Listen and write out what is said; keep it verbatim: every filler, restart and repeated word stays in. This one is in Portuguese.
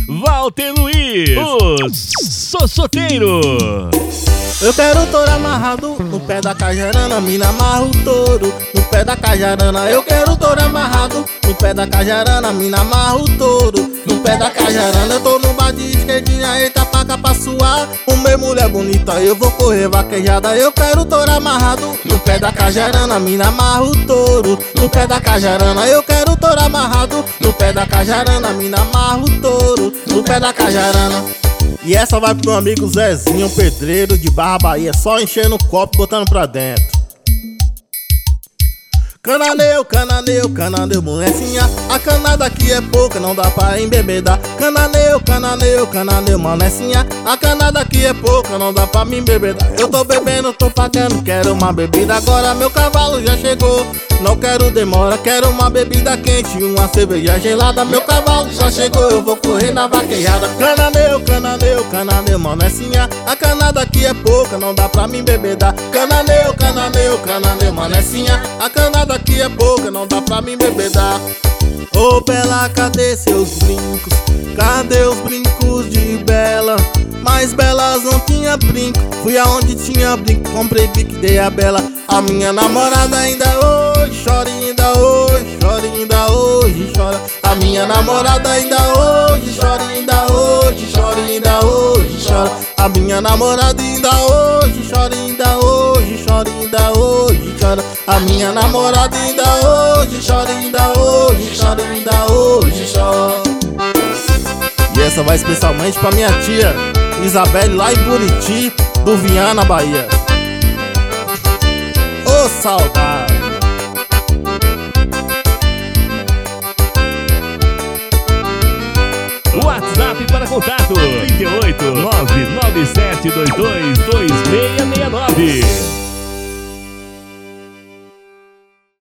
Walter Luiz, o Sossoteiro. Eu quero touro amarrado no pé da cajarana, mina amarra o touro no pé da cajarana. Eu quero touro amarrado no pé da cajarana, mina amarra o touro no pé da cajarana. Eu tô no bar de esquerdinha, eita paca pra suar. O meu mulher bonita, eu vou correr vaquejada. Eu quero touro amarrado no pé da cajarana, mina amarra o touro no pé da cajarana. Eu quero touro amarrado no pé da cajarana, mina amarra o touro no pé da cajarana. E essa vai pro meu amigo Zezinho, pedreiro de Barra Bahia, só enchendo o copo e botando pra dentro. Cananeu, cananeu, cananeu, molecinha, a cana daqui é pouca, não dá pra embebedar. Cananeu, cananeu, cananeu, molecinha, a cana daqui é pouca, não dá pra me embebedar. Eu tô bebendo, tô pagando, quero uma bebida agora, meu cavalo já chegou. Não quero demora, quero uma bebida quente, uma cerveja gelada. Meu cavalo já chegou, eu vou correr na vaquejada. Cananeu, cananeu, cananeu, molecinha, a cana daqui é pouca, não dá pra me embebedar. Cananeu, cananeu, cananeu, molecinha, a cana daqui é pouca, não dá pra me embebedar. Ô oh, Bela, cadê seus brincos? Cadê os brincos de Bela? Mas Belas não tinha brinco. Fui aonde tinha brinco, comprei bico, dei a Bela. A minha namorada ainda hoje chora, ainda hoje chora, ainda hoje chora. A minha namorada ainda hoje chora, ainda hoje chora, ainda hoje chora. A minha namorada ainda hoje chora, ainda hoje chora, ainda hoje chora. A minha namorada ainda hoje chora, ainda hoje chora, ainda hoje chora. E essa vai especialmente pra minha tia Isabelle, lá em Buriti, do Viana, Bahia. Ô oh, saudade! WhatsApp para contato trinta e oito, nove nove sete dois dois, dois seis seis nove.